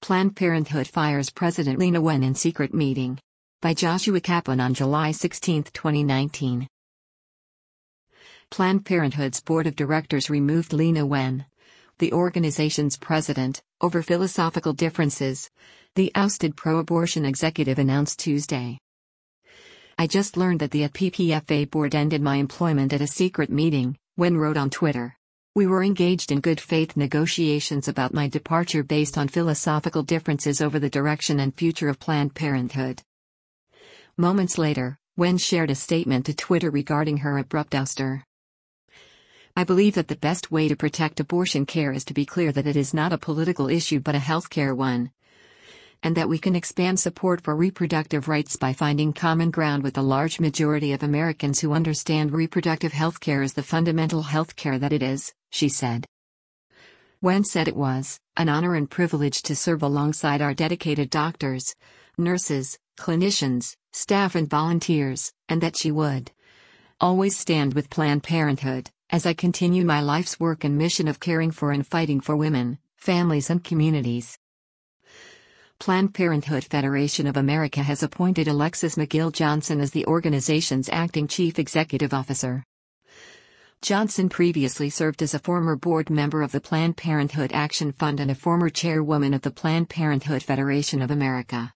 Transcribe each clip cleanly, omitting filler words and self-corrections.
Planned Parenthood fires President Leana Wen in secret meeting. By Joshua Kaplan on July 16, 2019. Planned Parenthood's board of directors removed Leana Wen, the organization's president, over philosophical differences, the ousted pro-abortion executive announced Tuesday. "I just learned that the PPFA board ended my employment at a secret meeting," Wen wrote on Twitter. "We were engaged in good faith negotiations about my departure based on philosophical differences over the direction and future of Planned Parenthood." Moments later, Wen shared a statement to Twitter regarding her abrupt ouster. "I believe that the best way to protect abortion care is to be clear that it is not a political issue but a healthcare one, and that we can expand support for reproductive rights by finding common ground with the large majority of Americans who understand reproductive healthcare as the fundamental healthcare that it is," she said. Wen said it was an honor and privilege to serve alongside our dedicated doctors, nurses, clinicians, staff and volunteers, and that she would always stand with Planned Parenthood as I continue my life's work and mission of caring for and fighting for women, families and communities. Planned Parenthood Federation of America has appointed Alexis McGill Johnson as the organization's acting chief executive officer. Johnson previously served as a former board member of the Planned Parenthood Action Fund and a former chairwoman of the Planned Parenthood Federation of America.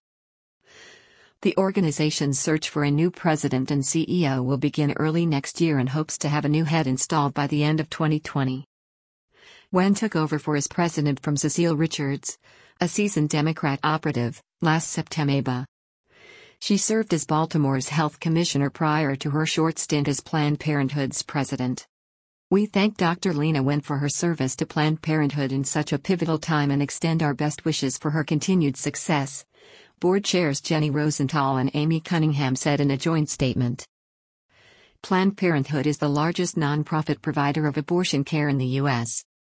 The organization's search for a new president and CEO will begin early next year and hopes to have a new head installed by the end of 2020. Wen took over for as president from Cecile Richards, a seasoned Democrat operative, last September. She served as Baltimore's health commissioner prior to her short stint as Planned Parenthood's president. "We thank Dr. Leana Wen for her service to Planned Parenthood in such a pivotal time and extend our best wishes for her continued success," board chairs Jenny Rosenthal and Amy Cunningham said in a joint statement. Planned Parenthood is the largest nonprofit provider of abortion care in the U.S.